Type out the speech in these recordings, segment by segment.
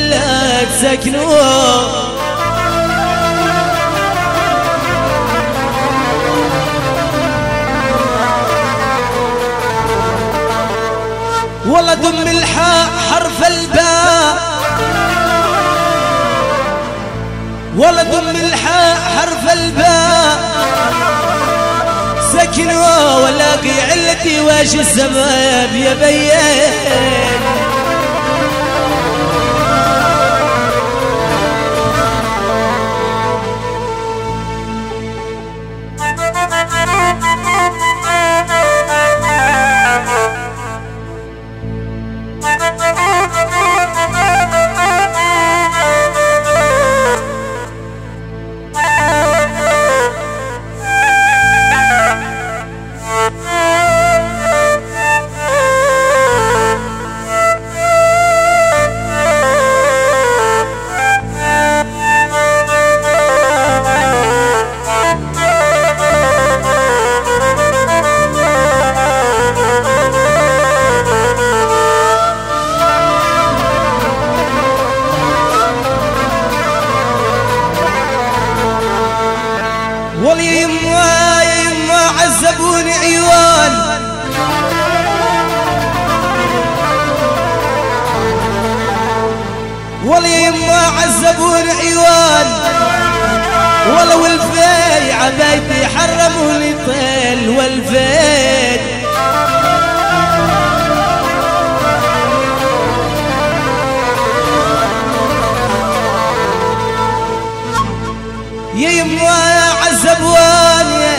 البلد سكنوا. والله دم الحاء حرف الباء، والله دم الحاء حرف الباء سكنوا. ولاقي علتي واش السبب يا بيان. والله يا يما عذبوني عيوان، والله يا يما عذبوني عيوان. والله والفاي عبايتي حرموني طيل والفاي. يا يما عذبوني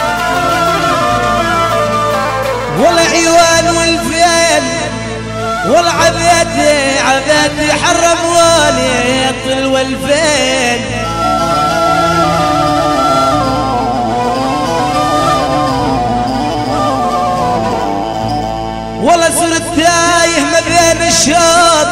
والله عيوان والفيل. والله عبادي حرموني طل والفيل. والله صرت تايه ما بين الشوط،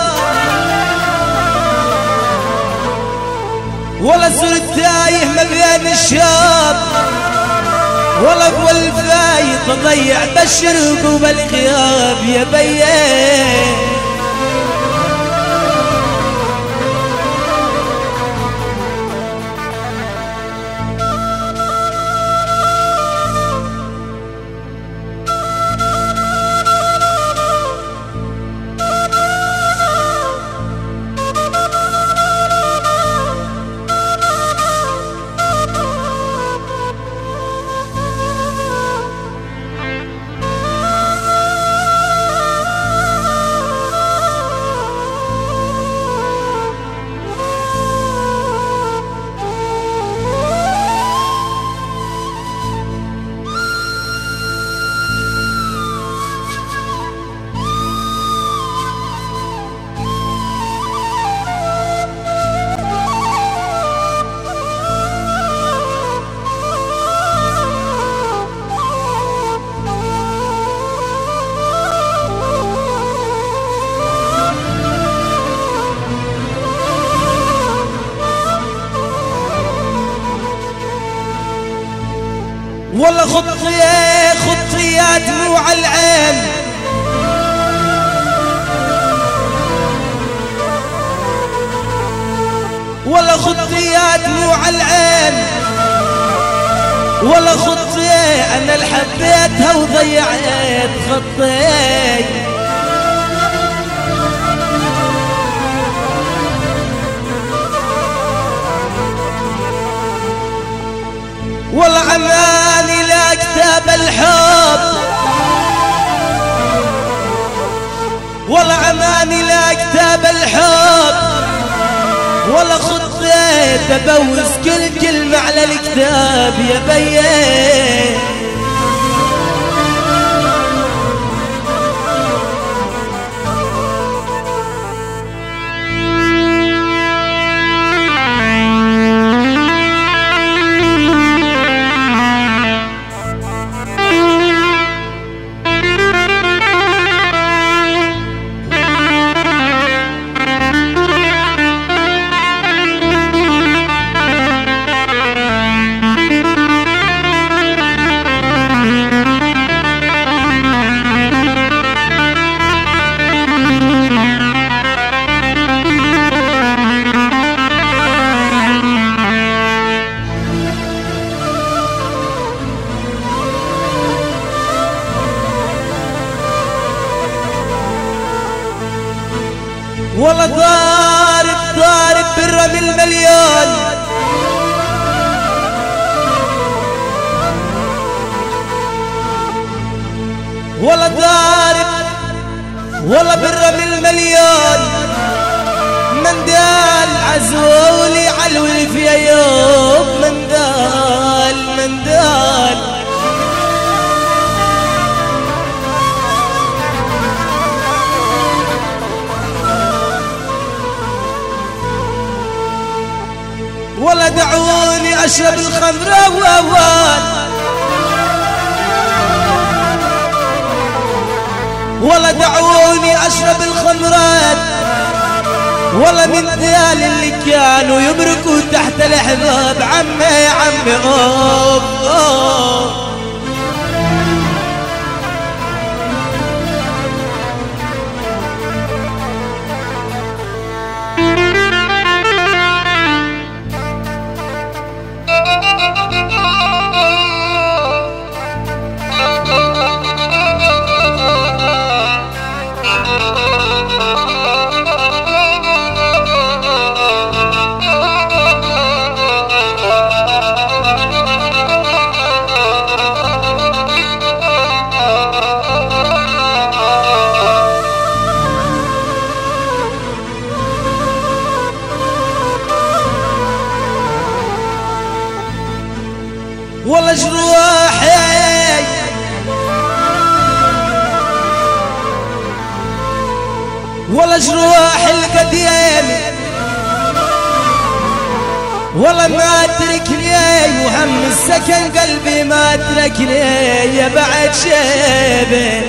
والله صرت تايه ما بين الشوط. والله والفايت تضيع بالشرق وبالغياب يا بيان. والله خطية دموع العين، والله خطية دموع العين. والله خطية أنا اللي حبيتها وضيعت خطي. والله عماني لا كتاب الحب، والله عماني لا كتاب الحب. والله خطيت ابوس كل كلمة على الكتاب يا بيان. ولا دعوني اشرب الخمر ولا دعوني اشرب الخمرات، ولا من ذيال اللي كانوا يمرقوا تحت الاحباب. عمي عمي ولا جروحي ولا جروح القديم، ولا ما تركني وهم السكن قلبي ما تركني يا بعد شيبي.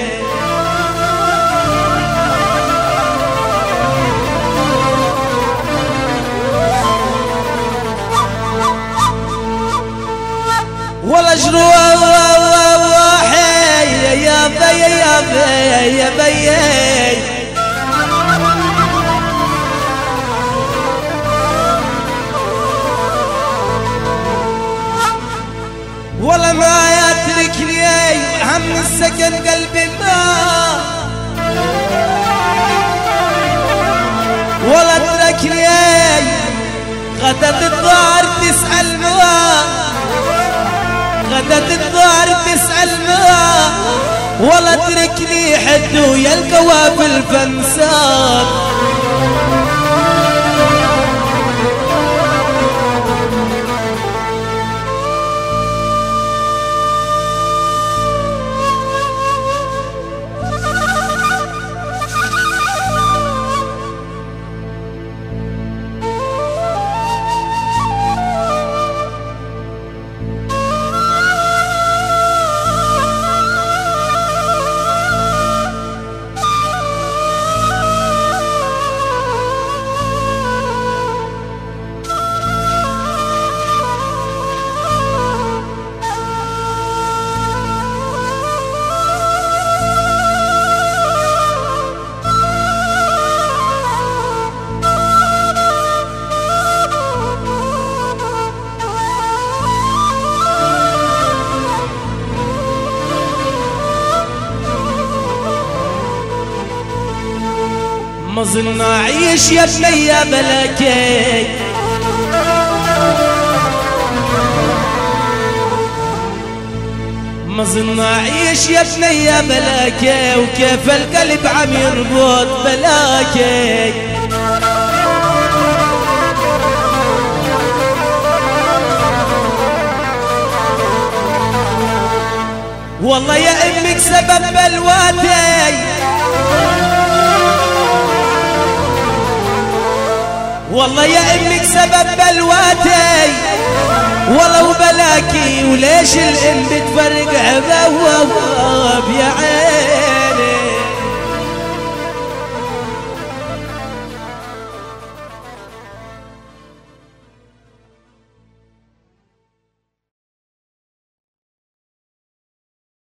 ولا جروحي يا بي يا بي يا بي، ولا ما يتركني هم السكن قلبي ما، ولا تركني غدت الدار تسأل ما، غدت الدار تسأل ما، ولا تركني حد ويا القوافل فانساب. ما ظن اعيش يا ابني يا بلاكي، ما ظن اعيش يا ابني يا بلاكي، وكيف القلب عم يربط بلاكي. والله يا امك سبب بلواتي، والله يا امك سبب بلواتي، ولو بلاكي وليش الام بتفرق عذاب يا عين.